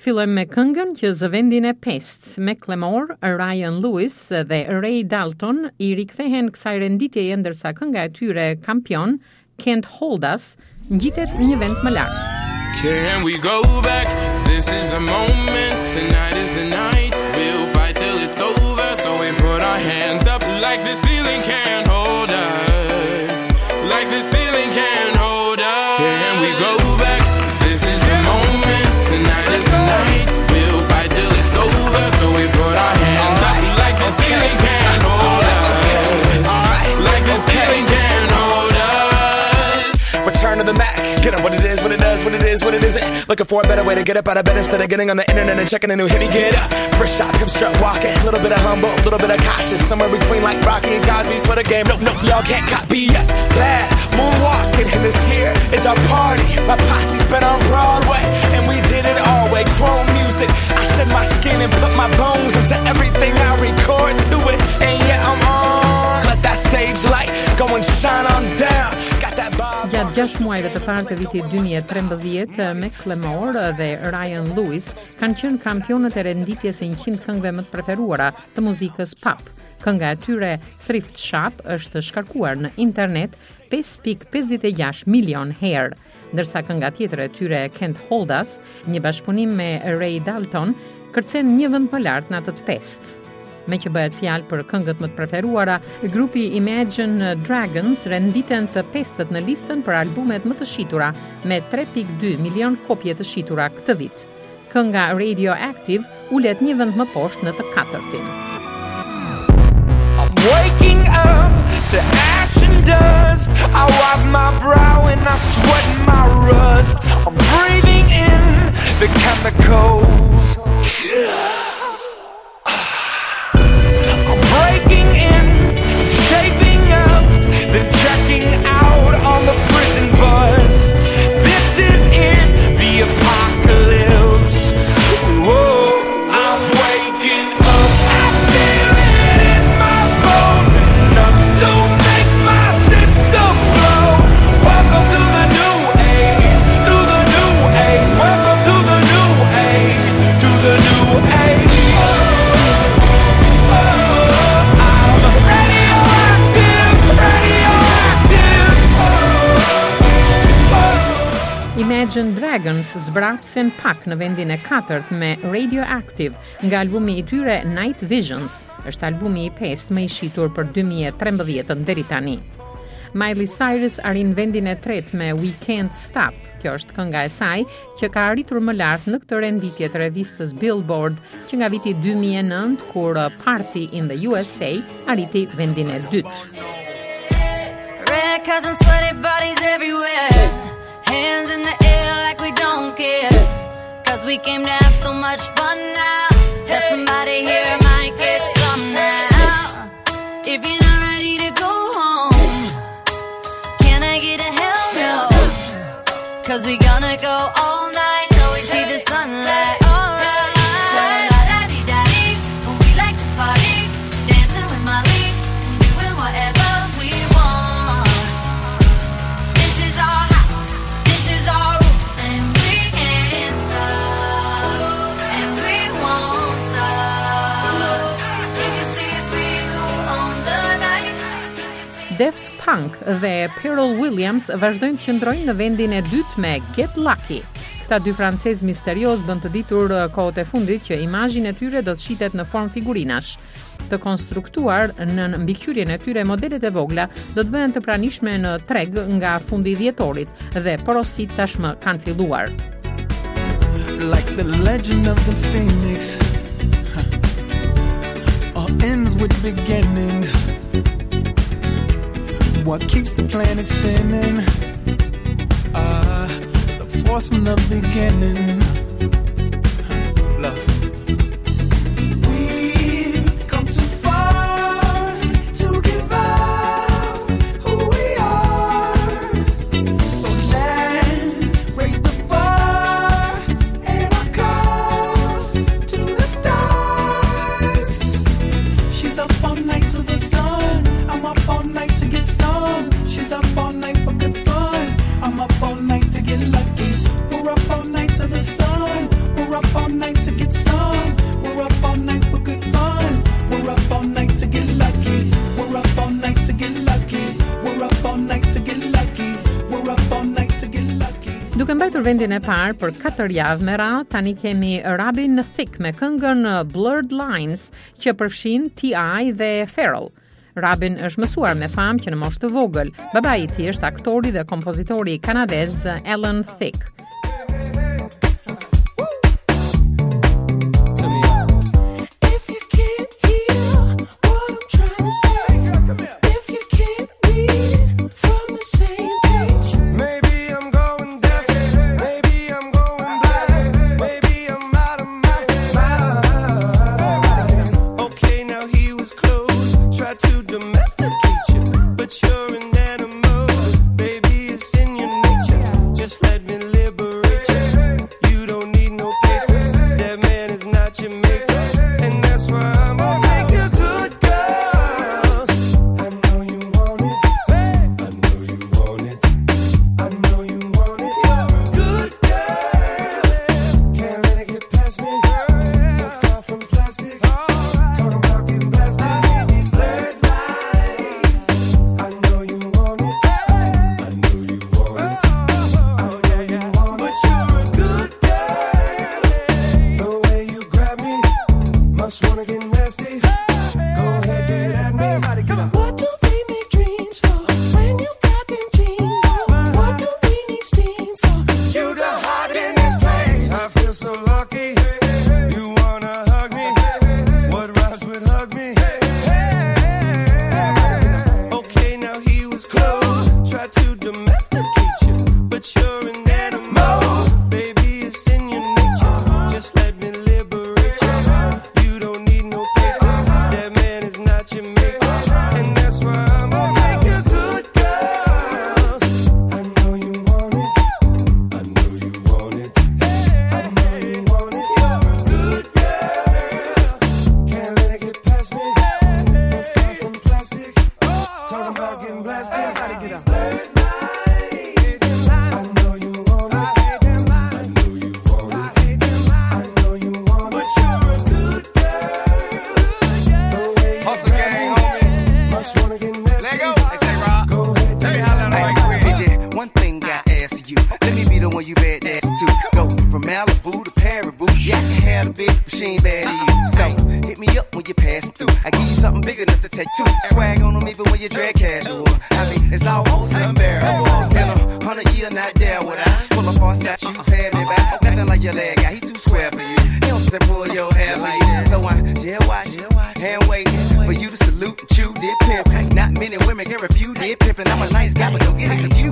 Fillojmë me këngën që zë vendin e 5, Macklemore, Ryan Lewis dhe Ray Dalton I rikthehen kësaj renditjeje ndërsa kënga e tyre kampion, Can't Hold Us, ngjitet në një vend më lart. Can we go back? This is the moment. Tonight is the night. We'll fight till it's over. So we put our hands up like the ceiling can't hold us. Like the ceiling can't hold us. Can we go back? This is the moment. Tonight is the night. We'll fight till it's over. So we put our hands up like the ceiling can't hold us. Like the ceiling can't hold us. Return to the Mac. Get up what it is, what it does, what it is, what it isn't. Looking for a better way to get up out of bed instead of getting on the internet and checking a new hit. Me get up, first shot, come strut walking. A little bit of humble, a little bit of cautious. Somewhere between like Rocky and Cosby's for the game. Nope, y'all can't copy yet. Bad moonwalking, and this here is our party. My posse's been on Broadway, and we did it all way. Chrome music, I shed my skin and put my bones into everything I record to it. And yeah, I'm on. Let that stage light go and shine on down. Got that vibe. Gjatë 6 muajve të parë të vitit 2013, Macklemore dhe Ryan Lewis kanë qenë kampionët e renditjes së 100 këngëve më të preferuara të muzikës pop. Kënga e tyre Thrift Shop është shkarkuar në internet 5.56 milion herë, ndërsa kënga tjetër e tyre Can't Hold Us, një bashkëpunim me Ray Dalton, kërcen një vend më lart në atë të 5. Me që bëhet fjalë për këngët më të preferuara, grupi Imagine Dragons renditen të 5-tët në listën për albumet më të shitura me 3.2 milion kopje të shitura këtë vit. Kënga Radioactive ulet një vend më poshtë në të 4-tin. I'm waking up to ash and dust. I wipe my brow and I sweat my rust. I'm breathing in the chemicals. Breaking in, shaping up, then checking out on the prison bus. This is it, the apocalypse. Whoa, I'm waking up. I feel it in my bones, enough to make my system blow. Welcome to the new age, to the new age. Welcome to the new age, to the new age. Imagine Dragons zbrapsen pak në vendin e 4 me Radioactive nga albumi I tyre Night Visions, është albumi I 5 më I shitur për 2013 deri tani. Miley Cyrus arrin vendin e 3 me We Can't Stop. Kjo është kënga e saj që ka arritur më lart në këtë renditje të revistës Billboard që nga viti 2009 kur Party in the USA arriti vendin e 2. Red cousins, sweaty bodies everywhere. Hands in the air like we don't care. Cause we came to have so much fun now. That somebody here might get some now. If you're not ready to go home, can I get a hell no? Cause we gonna go all night till we see the sunlight. Alright. So la-da-dee-da-dee, we like to party, dancing with Molly, doing whatever we want. This is our house, this is our roof, and we can't stop, and we won't stop. If you see it's real on the night. Daft Punk dhe Pharrell Williams vazhdojnë të qëndrojnë në vendin e 2 me Get Lucky. Këta dy francez misterios bën të ditur kohët e fundit që imazhin e tyre do të shitet në formë figurinash. Të konstruktuar në mbikëqyrjen e tyre, modelet e vogla do të bëhen të pranishme në treg nga fundi I dhjetorit dhe porosit tashmë kanë filluar. Like the legend of the phoenix, all ends with beginnings. What keeps the planet spinning? The force from the beginning. Love. We've come too far to give up who we are. So let's raise the bar and our cups to the stars. She's up all night to the sun. I'm up all night to get some. She's up all night for good fun. I'm up all night to get lucky. We're up all night to the sun. për vendin e parë për 4 javë me radhë, tani kemi Robin Thicke me këngën Blurred Lines që përfshin T.I. dhe Pharrell. Robin është mësuar me famë që në moshë të vogël. Babai i tij është aktori dhe kompozitori kanadez Alan Thicke. Not many women can refuse it. Pimpin', I'm a nice guy, but don't get it confused.